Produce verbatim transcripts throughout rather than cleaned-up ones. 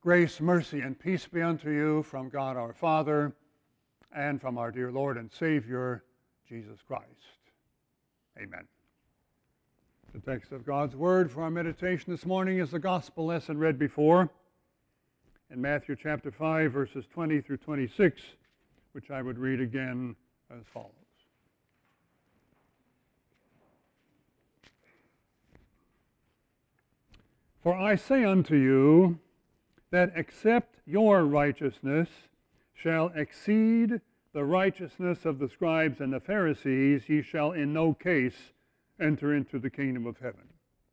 Grace, mercy, and peace be unto you from God our Father and from our dear Lord and Savior, Jesus Christ. Amen. The text of God's Word for our meditation this morning is the gospel lesson read before in Matthew chapter five, verses twenty through twenty-six, which I would read again as follows. For I say unto you, that except your righteousness shall exceed the righteousness of the scribes and the Pharisees, ye shall in no case enter into the kingdom of heaven.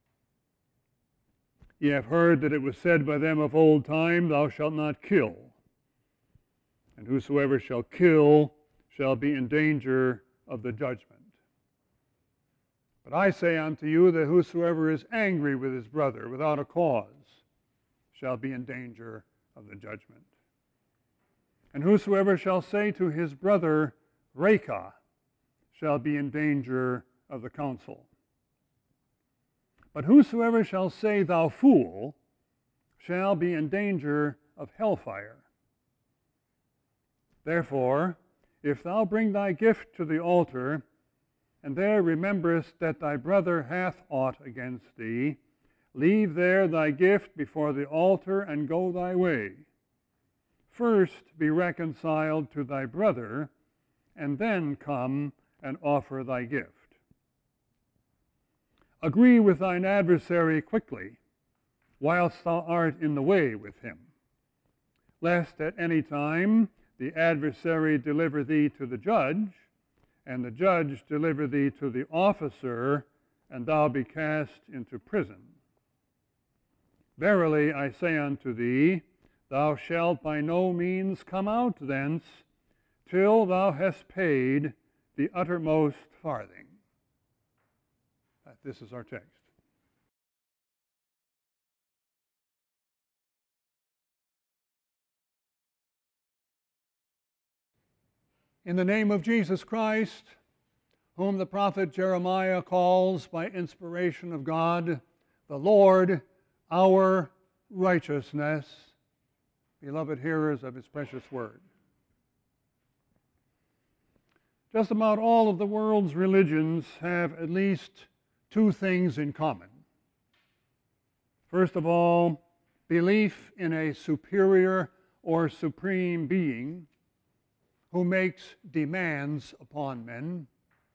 Ye have heard that it was said by them of old time, Thou shalt not kill. And whosoever shall kill shall be in danger of the judgment. But I say unto you that whosoever is angry with his brother without a cause shall be in danger of the judgment. And whosoever shall say to his brother, Raca, shall be in danger of the council. But whosoever shall say, Thou fool, shall be in danger of hellfire. Therefore, if thou bring thy gift to the altar, and there rememberest that thy brother hath aught against thee, leave there thy gift before the altar, and go thy way. First be reconciled to thy brother, and then come and offer thy gift. Agree with thine adversary quickly, whilst thou art in the way with him, lest at any time the adversary deliver thee to the judge, and the judge deliver thee to the officer, and thou be cast into prison. Verily I say unto thee, thou shalt by no means come out thence, till thou hast paid the uttermost farthing. This is our text. In the name of Jesus Christ, whom the prophet Jeremiah calls by inspiration of God, the Lord, our righteousness, beloved hearers of his precious word. Just about all of the world's religions have at least two things in common. First of all, belief in a superior or supreme being who makes demands upon men.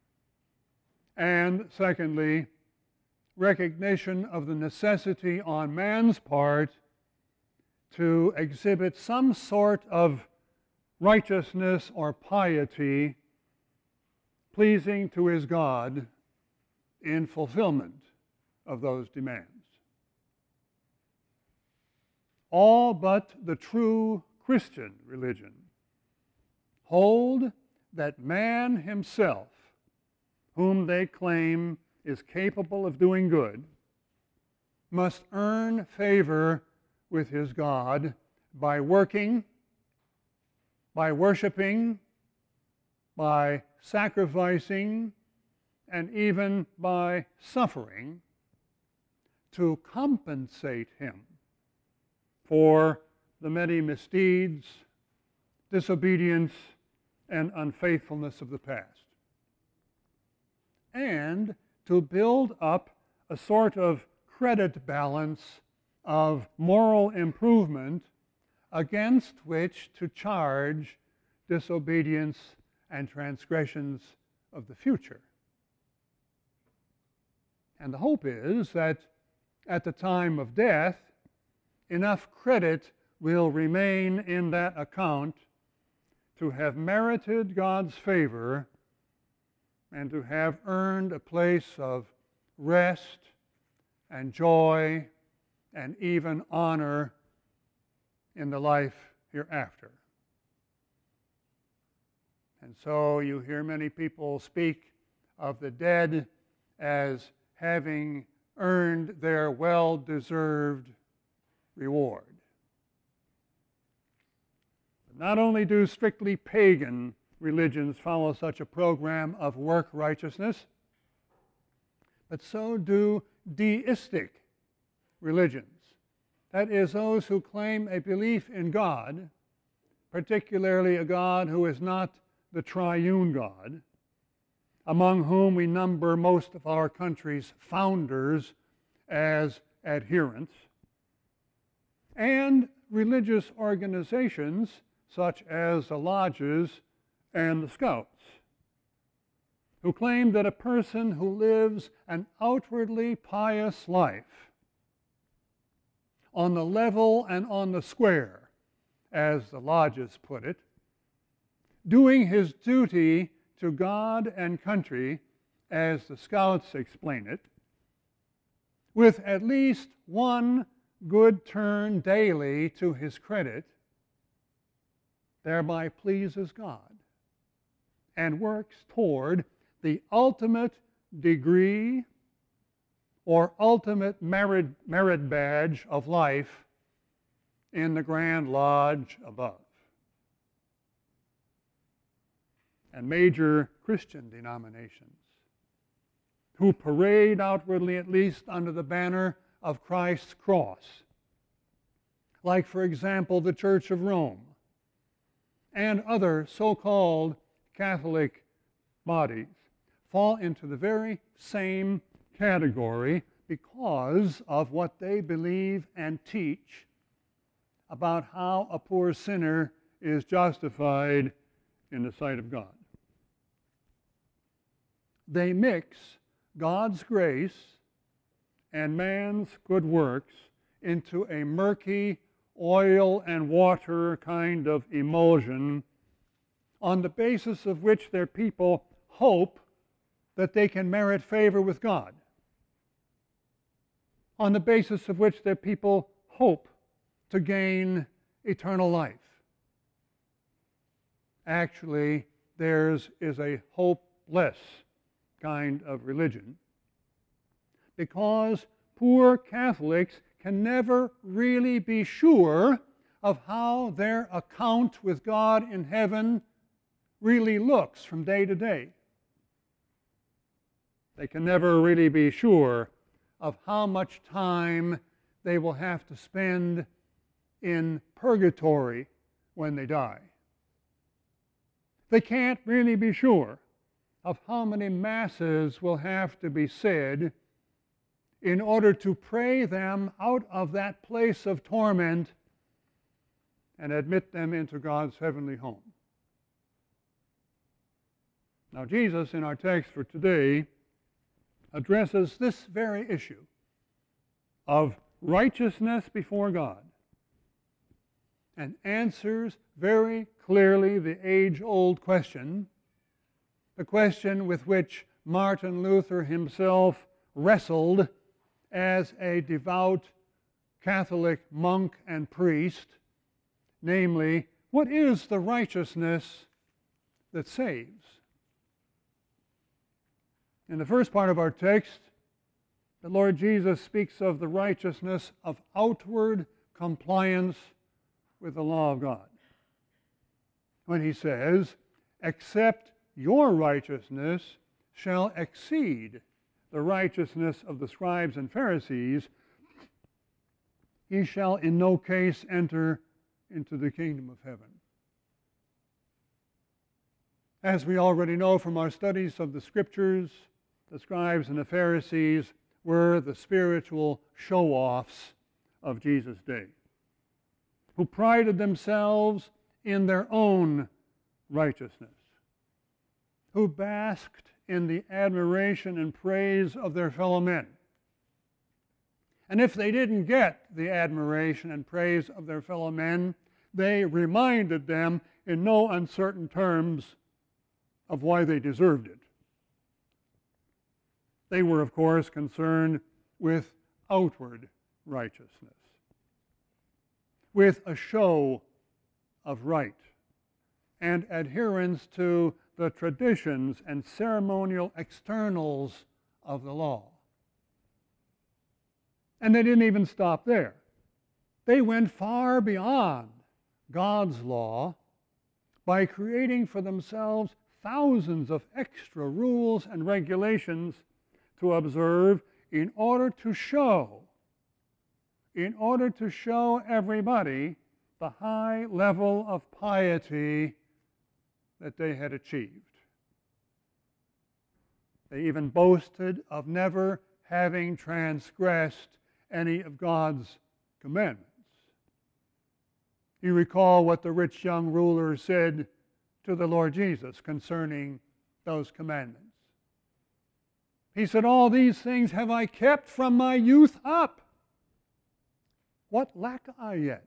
And secondly, recognition of the necessity on man's part to exhibit some sort of righteousness or piety pleasing to his God in fulfillment of those demands. All but the true Christian religion hold that man himself, whom they claim is capable of doing good, must earn favor with his God by working, by worshiping, by sacrificing, and even by suffering to compensate him for the many misdeeds, disobedience, and unfaithfulness of the past, and to build up a sort of credit balance of moral improvement against which to charge disobedience and transgressions of the future. And the hope is that at the time of death, enough credit will remain in that account to have merited God's favor and to have earned a place of rest and joy and even honor in the life hereafter. And so you hear many people speak of the dead as having earned their well-deserved reward. Not only do strictly pagan religions follow such a program of work righteousness, but so do deistic religions That is, those who claim a belief in God, particularly a God who is not the triune God, among whom we number most of our country's founders as adherents, and religious organizations such as the lodges and the Scouts, who claim that a person who lives an outwardly pious life on the level and on the square, as the lodges put it, doing his duty to God and country, as the Scouts explain it, with at least one good turn daily to his credit, thereby pleases God and works toward the ultimate degree or ultimate merit, merit badge of life in the Grand Lodge above. And major Christian denominations who parade outwardly, at least under the banner of Christ's cross, like, for example, the Church of Rome and other so-called Catholic bodies, fall into the very same category because of what they believe and teach about how a poor sinner is justified in the sight of God. They mix God's grace and man's good works into a murky oil and water kind of emulsion on the basis of which their people hope that they can merit favor with God, on the basis of which their people hope to gain eternal life. Actually, theirs is a hopeless kind of religion, because poor Catholics can never really be sure of how their account with God in heaven really looks from day to day. They can never really be sure of how much time they will have to spend in purgatory when they die. They can't really be sure of how many masses will have to be said in order to pray them out of that place of torment and admit them into God's heavenly home. Now, Jesus, in our text for today, addresses this very issue of righteousness before God and answers very clearly the age-old question, the question with which Martin Luther himself wrestled as a devout Catholic monk and priest, namely, what is the righteousness that saves? In the first part of our text, the Lord Jesus speaks of the righteousness of outward compliance with the law of God, when he says, "Except your righteousness shall exceed the righteousness of the scribes and Pharisees, ye shall in no case enter into the kingdom of heaven." As we already know from our studies of the Scriptures, the scribes and the Pharisees were the spiritual show-offs of Jesus' day, who prided themselves in their own righteousness, who basked in the admiration and praise of their fellow men. And if they didn't get the admiration and praise of their fellow men, they reminded them in no uncertain terms of why they deserved it. They were, of course, concerned with outward righteousness, with a show of right and adherence to the traditions and ceremonial externals of the law. And they didn't even stop there. They went far beyond God's law by creating for themselves thousands of extra rules and regulations to observe in order to show in order to show everybody the high level of piety that they had achieved. They even boasted of never having transgressed any of God's commandments. You recall what the rich young ruler said to the Lord Jesus concerning those commandments. He said, "All these things have I kept from my youth up. What lack I yet?"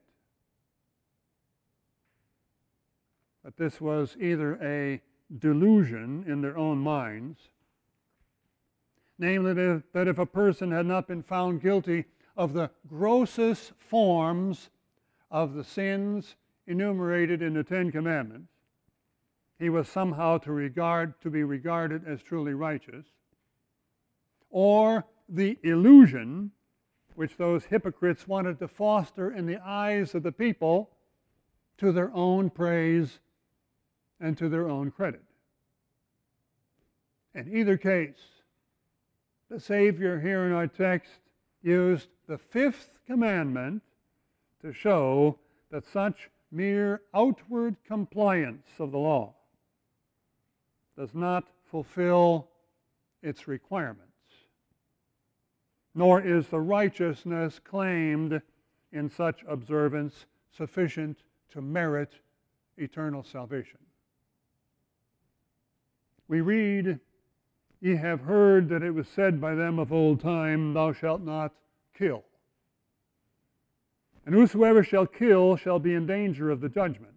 But this was either a delusion in their own minds, namely that if a person had not been found guilty of the grossest forms of the sins enumerated in the Ten Commandments, he was somehow to regard to be regarded as truly righteous, or the illusion which those hypocrites wanted to foster in the eyes of the people to their own praise and to their own credit. In either case, the Savior here in our text used the fifth commandment to show that such mere outward compliance of the law does not fulfill its requirements, nor is the righteousness claimed in such observance sufficient to merit eternal salvation. We read, "Ye have heard that it was said by them of old time, Thou shalt not kill. And whosoever shall kill shall be in danger of the judgment.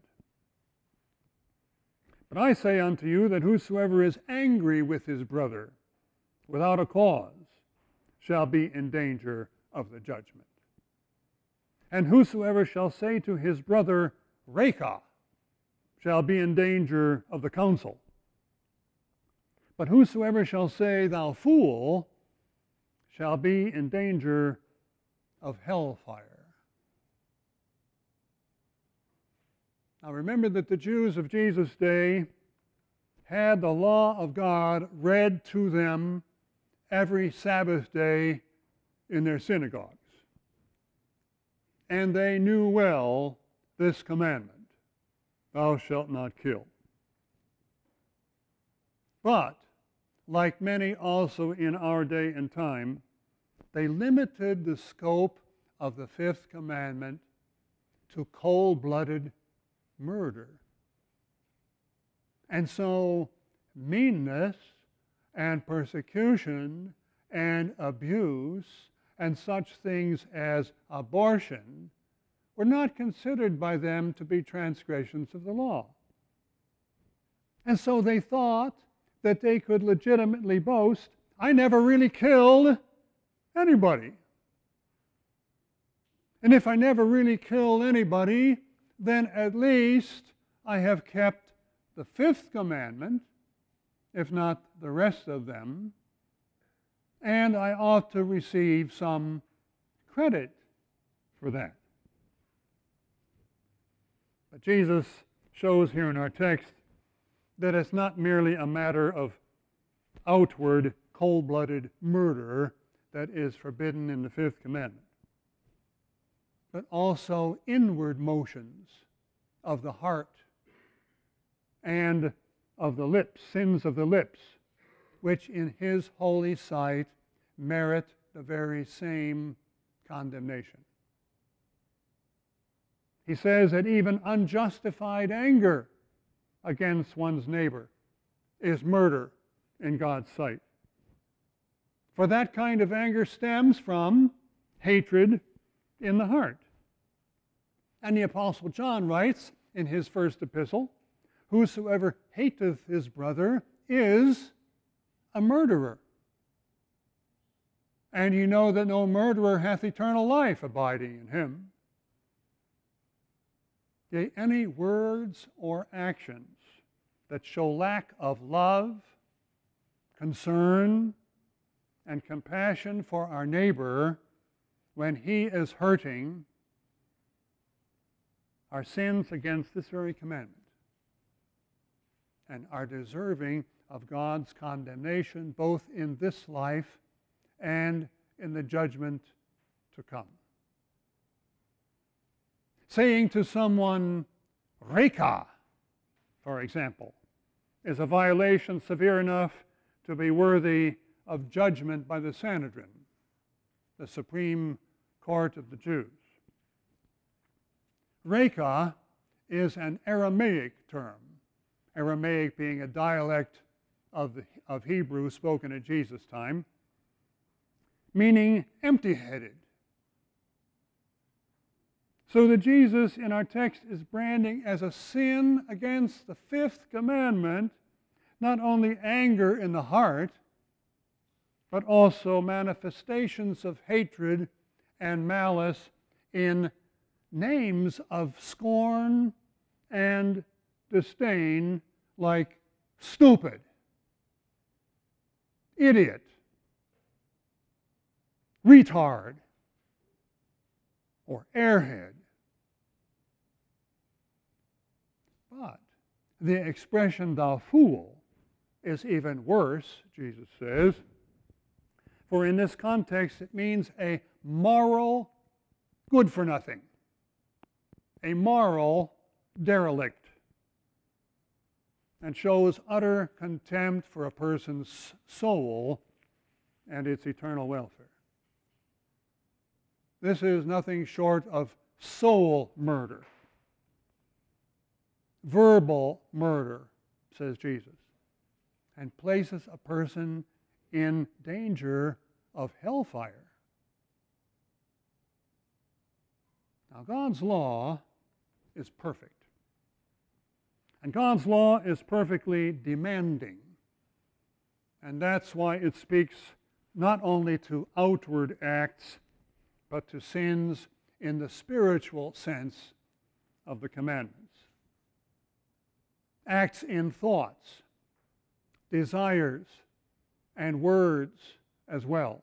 But I say unto you that whosoever is angry with his brother without a cause shall be in danger of the judgment. And whosoever shall say to his brother, Reka, shall be in danger of the council. But whosoever shall say, Thou fool, shall be in danger of hellfire." Now remember that the Jews of Jesus' day had the law of God read to them every Sabbath day in their synagogues. And they knew well this commandment, "Thou shalt not kill." But, like many also in our day and time, they limited the scope of the fifth commandment to cold-blooded murder. And so meanness and persecution and abuse and such things as abortion were not considered by them to be transgressions of the law. And so they thought that they could legitimately boast, "I never really killed anybody. And if I never really killed anybody, then at least I have kept the fifth commandment, if not the rest of them, and I ought to receive some credit for that." But Jesus shows here in our text that it's not merely a matter of outward, cold-blooded murder that is forbidden in the fifth commandment, but also inward motions of the heart and of the lips, sins of the lips, which in His holy sight merit the very same condemnation. He says that even unjustified anger against one's neighbor is murder in God's sight. For that kind of anger stems from hatred in the heart. And the Apostle John writes in his first epistle, "Whosoever hateth his brother is a murderer. And ye know that no murderer hath eternal life abiding in him." Yea, any words or actions that show lack of love, concern, and compassion for our neighbor when he is hurting are sins against this very commandment and are deserving of God's condemnation both in this life and in the judgment to come. Saying to someone, Reka, for example, is a violation severe enough to be worthy of judgment by the Sanhedrin, the Supreme Court of the Jews. Reka is an Aramaic term, Aramaic being a dialect of, the, of Hebrew spoken at Jesus' time, meaning empty-headed. So that Jesus in our text is branding as a sin against the fifth commandment not only anger in the heart, but also manifestations of hatred and malice in names of scorn and disdain like stupid, idiot, retard, or airhead. But the expression thou fool is even worse, Jesus says, for in this context it means a moral good for nothing, a moral derelict, and shows utter contempt for a person's soul and its eternal welfare. This is nothing short of soul murder, verbal murder, says Jesus, and places a person in danger of hellfire. Now, God's law is perfect. And God's law is perfectly demanding. And that's why it speaks not only to outward acts, but to sins in the spiritual sense of the commandments. Acts in thoughts, desires, and words as well.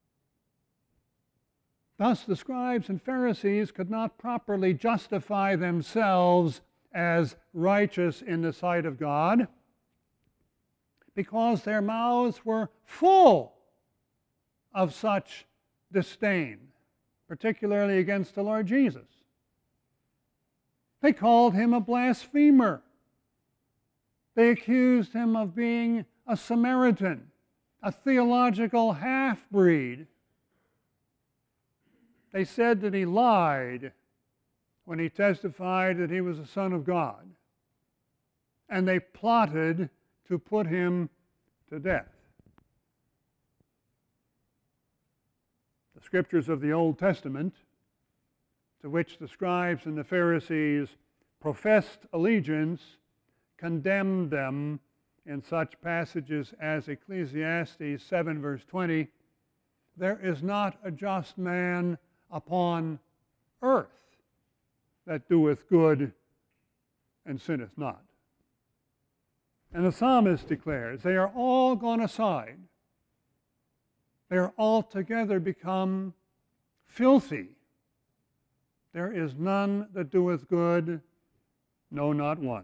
Thus, the scribes and Pharisees could not properly justify themselves as righteous in the sight of God because their mouths were full of such disdain, particularly against the Lord Jesus. They called him a blasphemer. They accused him of being a Samaritan, a theological half-breed. They said that he lied when he testified that he was the Son of God. And they plotted to put him to death. The scriptures of the Old Testament, to which the scribes and the Pharisees professed allegiance, condemned them in such passages as Ecclesiastes seven verse twenty, there is not a just man upon earth that doeth good and sinneth not. And the psalmist declares, they are all gone aside. They are altogether become filthy. There is none that doeth good, no, not one.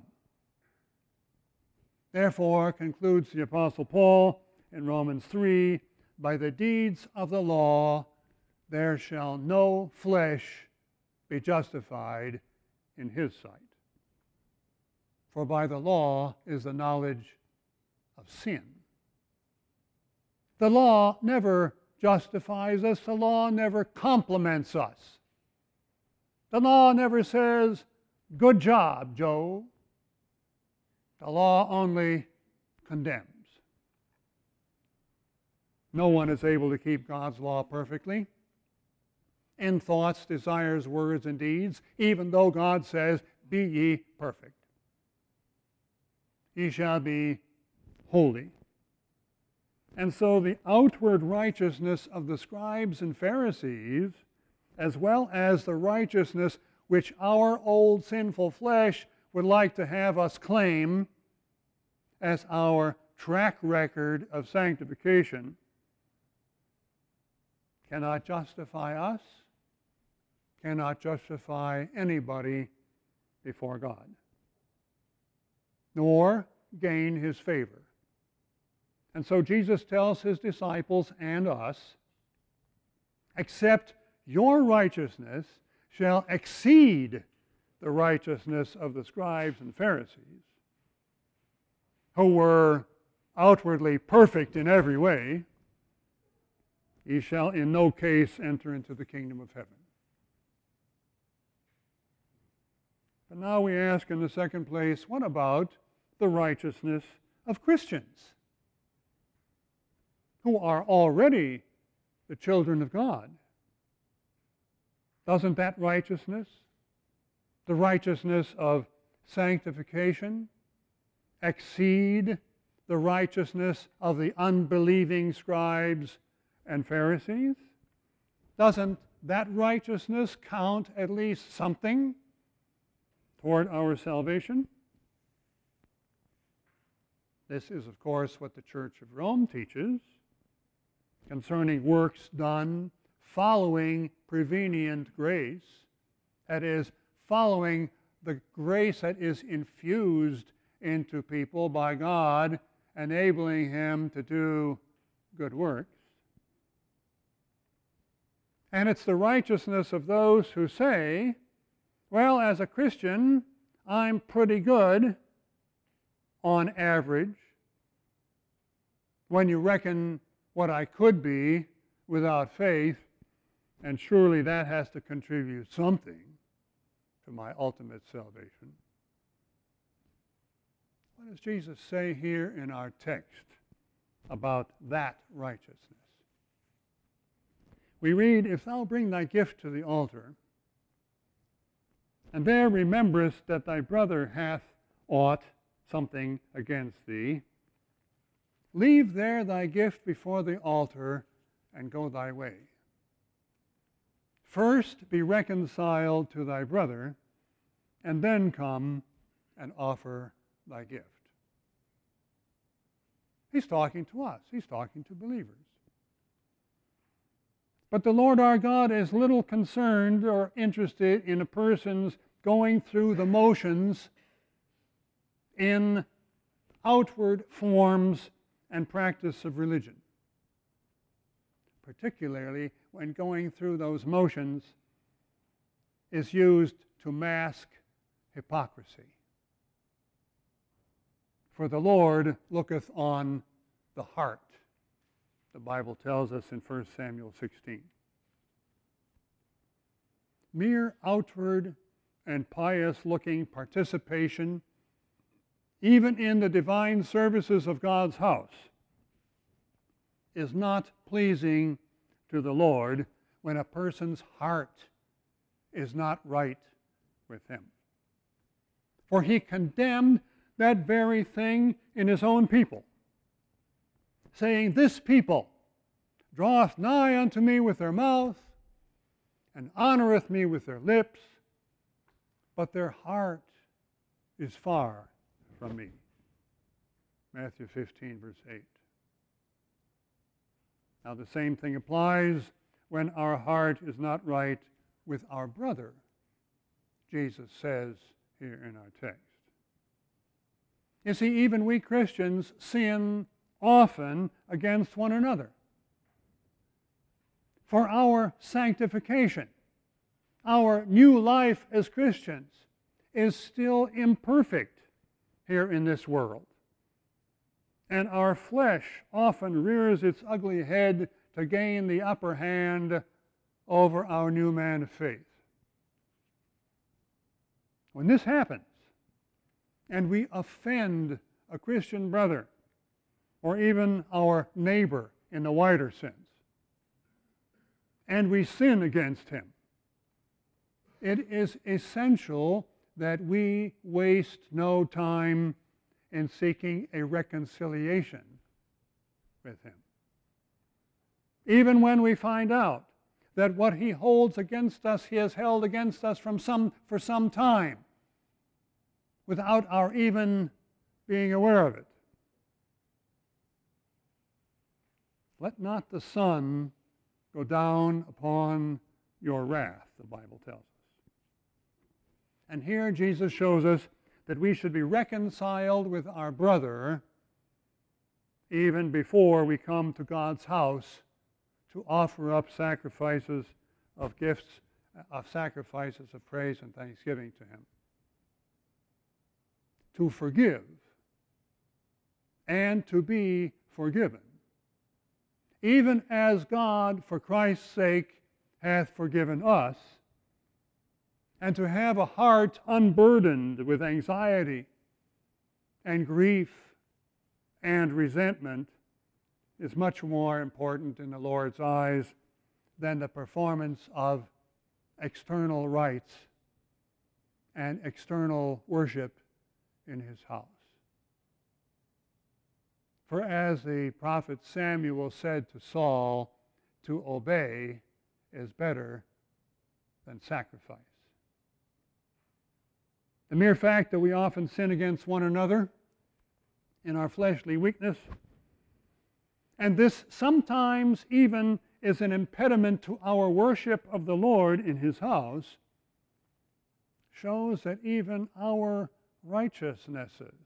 Therefore, concludes the Apostle Paul in Romans three, by the deeds of the law there shall no flesh be justified in his sight. For by the law is the knowledge of sin. The law never justifies us. The law never compliments us. The law never says, good job, Joe. The law only condemns. No one is able to keep God's law perfectly in thoughts, desires, words, and deeds, even though God says, be ye perfect. Ye shall be holy. And so the outward righteousness of the scribes and Pharisees, as well as the righteousness which our old sinful flesh would like to have us claim as our track record of sanctification, cannot justify us, cannot justify anybody before God, nor gain his favor. And so Jesus tells his disciples and us, except your righteousness shall exceed the righteousness of the scribes and Pharisees, who were outwardly perfect in every way, he shall in no case enter into the kingdom of heaven. But now we ask in the second place, what about the righteousness of Christians who are already the children of God? Doesn't that righteousness, the righteousness of sanctification, exceed the righteousness of the unbelieving scribes and Pharisees? Doesn't that righteousness count at least something toward our salvation? This is, of course, what the Church of Rome teaches concerning works done following prevenient grace, that is, following the grace that is infused into people by God, enabling him to do good works. And it's the righteousness of those who say, well, as a Christian, I'm pretty good on average when you reckon what I could be without faith, and surely that has to contribute something to my ultimate salvation. What does Jesus say here in our text about that righteousness? We read, if thou bring thy gift to the altar, and there rememberest that thy brother hath aught something against thee, leave there thy gift before the altar and go thy way. First be reconciled to thy brother, and then come and offer thy gift. He's talking to us. He's talking to believers. But the Lord our God is little concerned or interested in a person's going through the motions in outward forms and practice of religion, particularly when going through those motions is used to mask hypocrisy. For the Lord looketh on the heart, the Bible tells us in First Samuel sixteen. Mere outward and pious-looking participation, even in the divine services of God's house, is not pleasing to the Lord when a person's heart is not right with him. For he condemned that very thing in his own people, saying, this people draweth nigh unto me with their mouth, and honoreth me with their lips, but their heart is far from me. Matthew fifteen, verse eight. Now the same thing applies when our heart is not right with our brother, Jesus says here in our text. You see, even we Christians sin often against one another. For our sanctification, our new life as Christians is still imperfect here in this world. And our flesh often rears its ugly head to gain the upper hand over our new man of faith. When this happens, and we offend a Christian brother, or even our neighbor in the wider sense, and we sin against him, it is essential that we waste no time in seeking a reconciliation with him. Even when we find out that what he holds against us, he has held against us from some, for some time, without our even being aware of it. Let not the sun go down upon your wrath, the Bible tells us. And here Jesus shows us that we should be reconciled with our brother even before we come to God's house to offer up sacrifices of gifts of sacrifices of praise and thanksgiving to him. To forgive and to be forgiven, even as God, for Christ's sake, hath forgiven us, and to have a heart unburdened with anxiety and grief and resentment is much more important in the Lord's eyes than the performance of external rites and external worship in his house. For as the prophet Samuel said to Saul, to obey is better than sacrifice. The mere fact that we often sin against one another in our fleshly weakness, and this sometimes even is an impediment to our worship of the Lord in his house, shows that even our righteousnesses,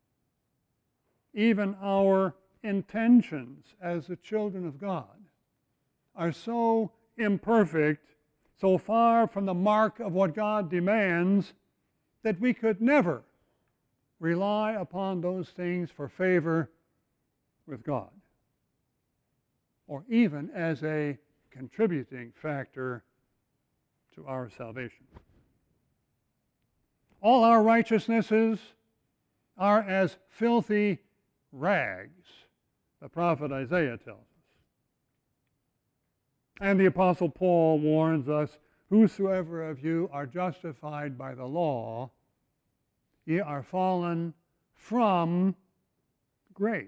even our intentions as the children of God, are so imperfect, so far from the mark of what God demands, that we could never rely upon those things for favor with God, or even as a contributing factor to our salvation. All our righteousnesses are as filthy rags, the prophet Isaiah tells us. And the Apostle Paul warns us, whosoever of you are justified by the law, ye are fallen from grace.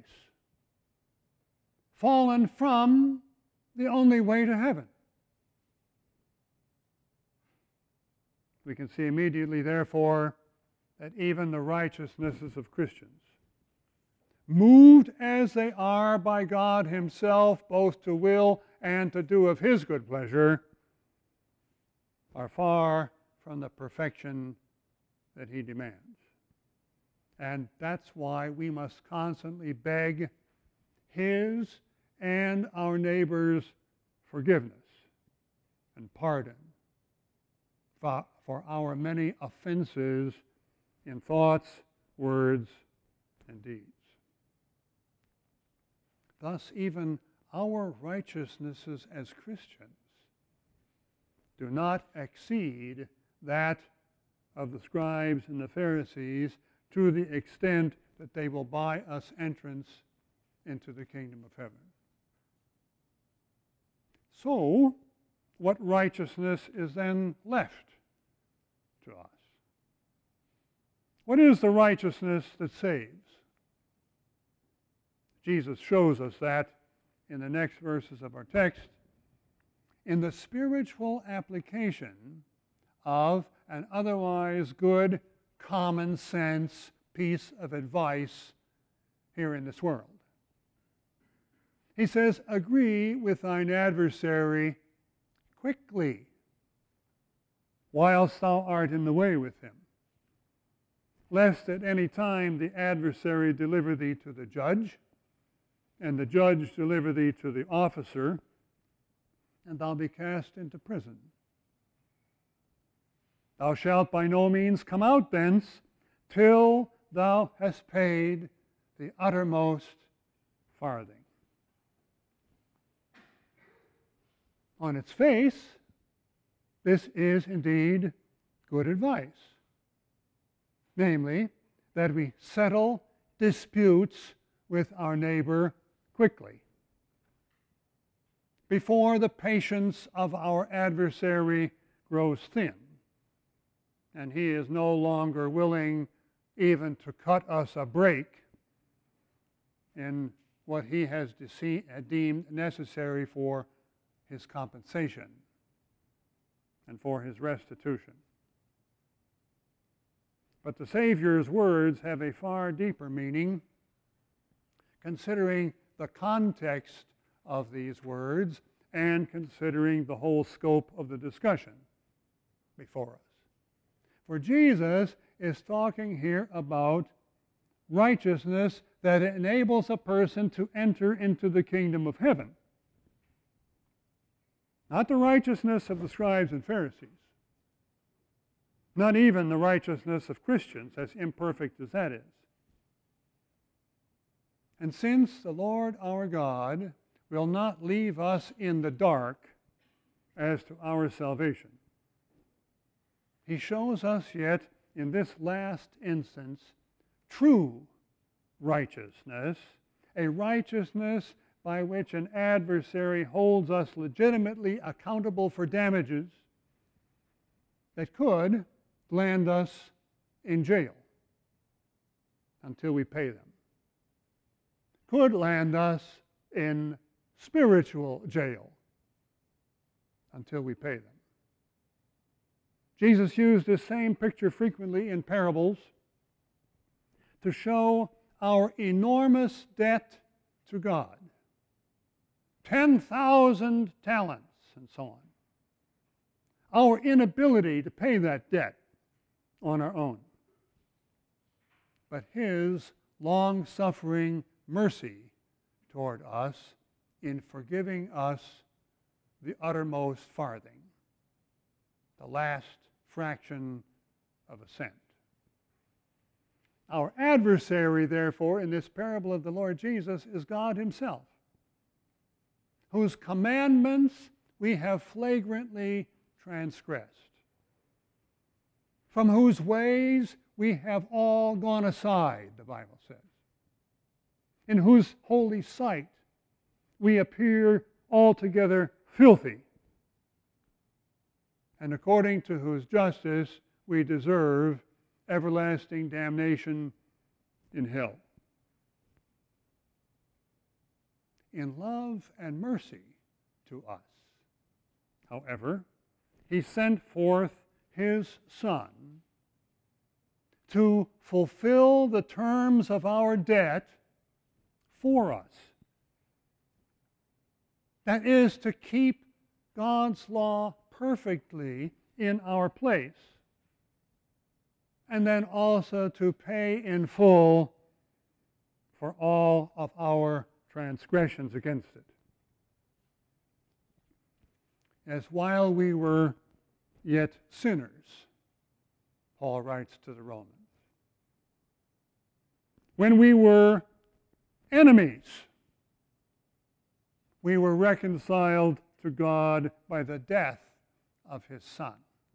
Fallen from the only way to heaven. We can see immediately, therefore, that even the righteousnesses of Christians, moved as they are by God himself, both to will and to do of his good pleasure, are far from the perfection that he demands. And that's why we must constantly beg his and our neighbor's forgiveness and pardon for, for our many offenses in thoughts, words, and deeds. Thus, even our righteousnesses as Christians do not exceed that of the scribes and the Pharisees to the extent that they will buy us entrance into the kingdom of heaven. So, what righteousness is then left to us? What is the righteousness that saves? Jesus shows us that in the next verses of our text, in the spiritual application of an otherwise good, common sense piece of advice here in this world. He says, agree with thine adversary quickly, whilst thou art in the way with him, lest at any time the adversary deliver thee to the judge, and the judge deliver thee to the officer, and thou be cast into prison. Thou shalt by no means come out thence till thou hast paid the uttermost farthing. On its face, this is indeed good advice. Namely, that we settle disputes with our neighbor quickly, before the patience of our adversary grows thin, and he is no longer willing even to cut us a break in what he has deemed necessary for his compensation and for his restitution. But the Savior's words have a far deeper meaning, considering the context of these words and considering the whole scope of the discussion before us. For Jesus is talking here about righteousness that enables a person to enter into the kingdom of heaven. Not the righteousness of the scribes and Pharisees. Not even the righteousness of Christians, as imperfect as that is. And since the Lord our God will not leave us in the dark as to our salvation, He shows us yet in this last instance true righteousness, a righteousness by which an adversary holds us legitimately accountable for damages that could land us in jail until we pay them, could land us in spiritual jail until we pay them. Jesus used this same picture frequently in parables to show our enormous debt to God. ten thousand talents and so on. Our inability to pay that debt on our own. But His long-suffering mercy toward us in forgiving us the uttermost farthing, the last fraction of a cent. Our adversary, therefore, in this parable of the Lord Jesus is God Himself, whose commandments we have flagrantly transgressed, from whose ways we have all gone aside, the Bible says, in whose holy sight we appear altogether filthy, and according to whose justice we deserve everlasting damnation in hell. In love and mercy to us, however, He sent forth His Son to fulfill the terms of our debt for us. That is, to keep God's law perfectly in our place, and then also to pay in full for all of our transgressions against it. As while we were yet sinners, Paul writes to the Romans, when we were enemies, we were reconciled to God by the death of His Son.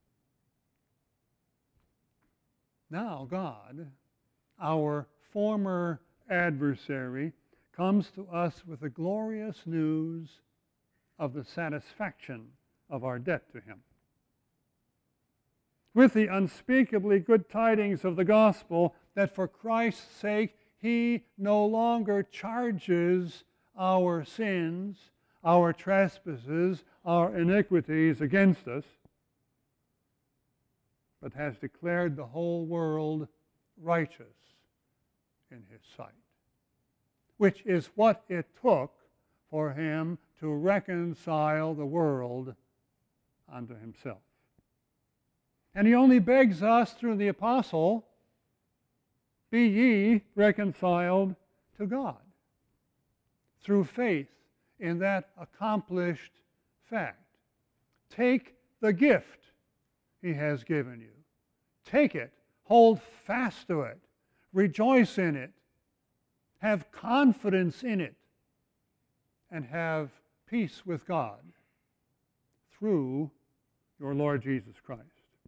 Now God, our former adversary, comes to us with the glorious news of the satisfaction of our debt to Him. With the unspeakably good tidings of the gospel that for Christ's sake He no longer charges our sins, our trespasses, our iniquities against us, but has declared the whole world righteous in His sight, which is what it took for Him to reconcile the world unto Himself. And He only begs us through the apostle, be ye reconciled to God, through faith in that accomplished fact. Take the gift He has given you. Take it. Hold fast to it. Rejoice in it. Have confidence in it. And have peace with God through your Lord Jesus Christ.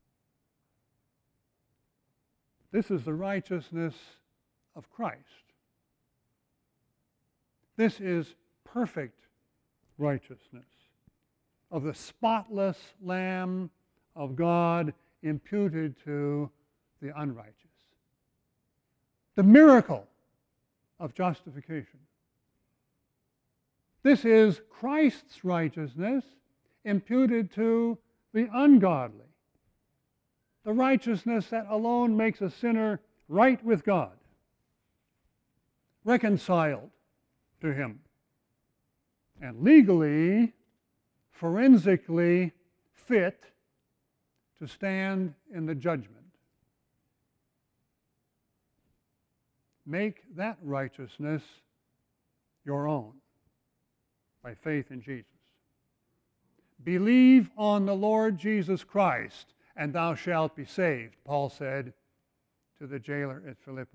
This is the righteousness of Christ. This is perfect righteousness of the spotless Lamb of God imputed to the unrighteous. The miracle of justification. This is Christ's righteousness imputed to the ungodly. The righteousness that alone makes a sinner right with God, reconciled to Him, and legally, forensically fit to stand in the judgment. Make that righteousness your own by faith in Jesus. Believe on the Lord Jesus Christ, and thou shalt be saved, Paul said to the jailer at Philippi.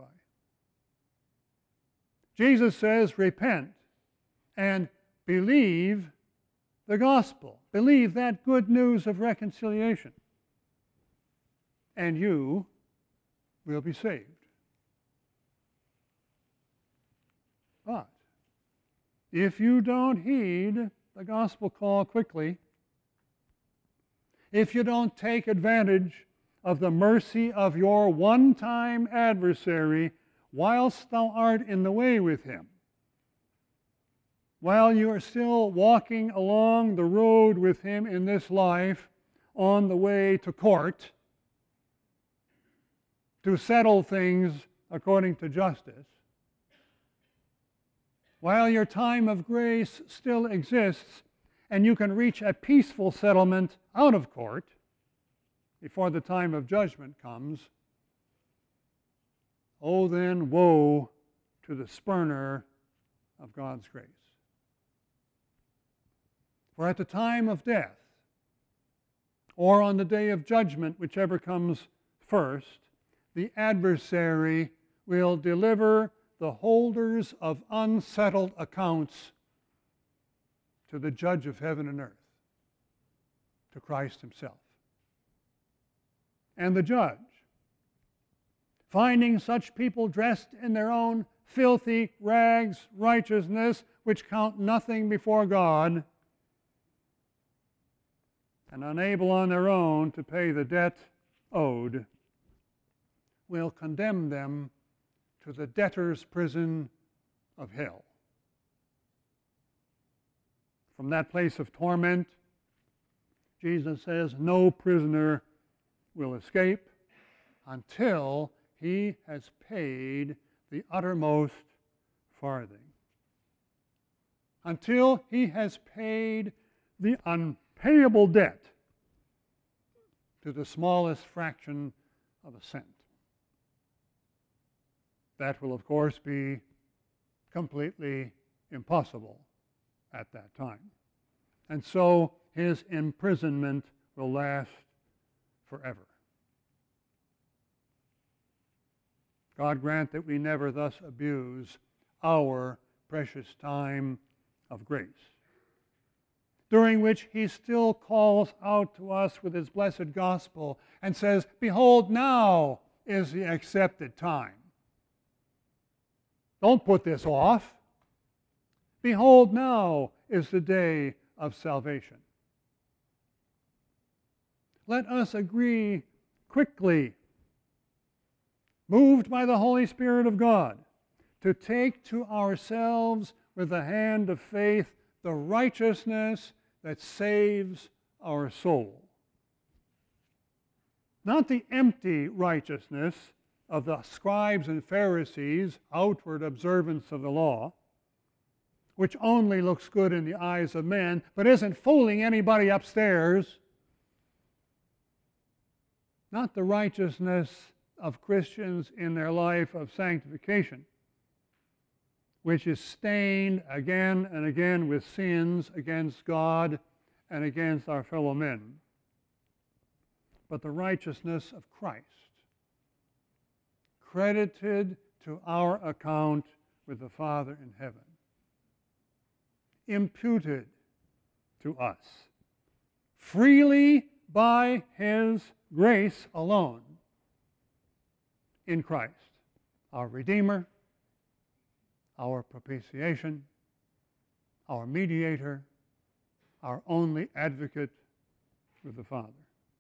Jesus says, repent and believe the gospel. Believe that good news of reconciliation, and you will be saved. But if you don't heed the gospel call quickly, if you don't take advantage of the mercy of your one-time adversary whilst thou art in the way with him, while you are still walking along the road with him in this life on the way to court, to settle things according to justice, while your time of grace still exists and you can reach a peaceful settlement out of court before the time of judgment comes, oh then woe to the spurner of God's grace. For at the time of death, or on the day of judgment, whichever comes first, the adversary will deliver the holders of unsettled accounts to the judge of heaven and earth, to Christ himself. And the judge, finding such people dressed in their own filthy rags, righteousness, which count nothing before God, and unable on their own to pay the debt owed, will condemn them to the debtor's prison of hell. From that place of torment, Jesus says, no prisoner will escape until he has paid the uttermost farthing. Until he has paid the unpayable debt to the smallest fraction of a cent. That will, of course, be completely impossible at that time. And so his imprisonment will last forever. God grant that we never thus abuse our precious time of grace, during which he still calls out to us with his blessed gospel and says, behold, now is the accepted time. Don't put this off. Behold, now is the day of salvation. Let us agree quickly, moved by the Holy Spirit of God, to take to ourselves with the hand of faith the righteousness that saves our soul. Not the empty righteousness of the scribes and Pharisees' outward observance of the law, which only looks good in the eyes of men, but isn't fooling anybody upstairs. Not the righteousness of Christians in their life of sanctification, which is stained again and again with sins against God and against our fellow men, but the righteousness of Christ, credited to our account with the Father in heaven, imputed to us freely by his grace alone in Christ, our Redeemer, our propitiation, our mediator, our only advocate with the Father.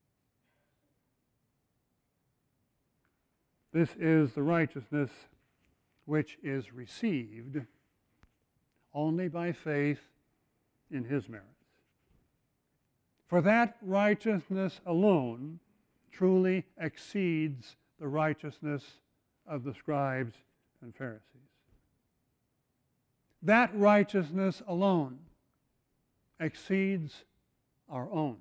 This is the righteousness which is received only by faith in his merits. For that righteousness alone truly exceeds the righteousness of the scribes and Pharisees. That righteousness alone exceeds our own.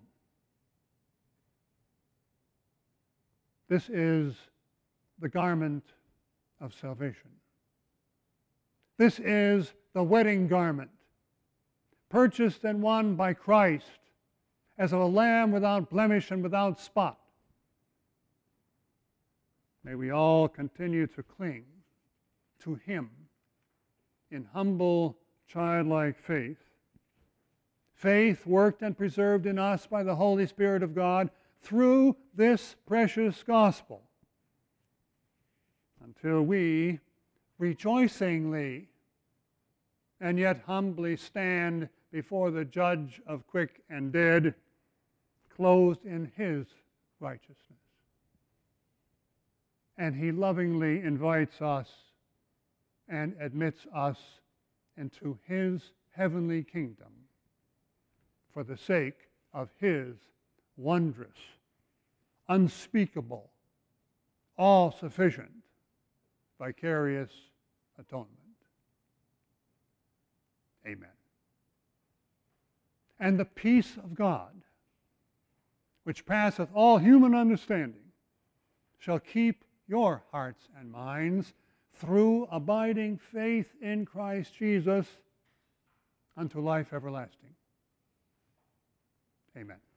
This is the garment of salvation. This is the wedding garment, purchased and won by Christ as of a lamb without blemish and without spot. May we all continue to cling to him in humble, childlike faith. Faith worked and preserved in us by the Holy Spirit of God through this precious gospel, until we rejoicingly and yet humbly stand before the judge of quick and dead, clothed in his righteousness. And he lovingly invites us and admits us into his heavenly kingdom for the sake of his wondrous, unspeakable, all-sufficient, vicarious atonement. Amen. And the peace of God, which passeth all human understanding, shall keep your hearts and minds through abiding faith in Christ Jesus unto life everlasting. Amen.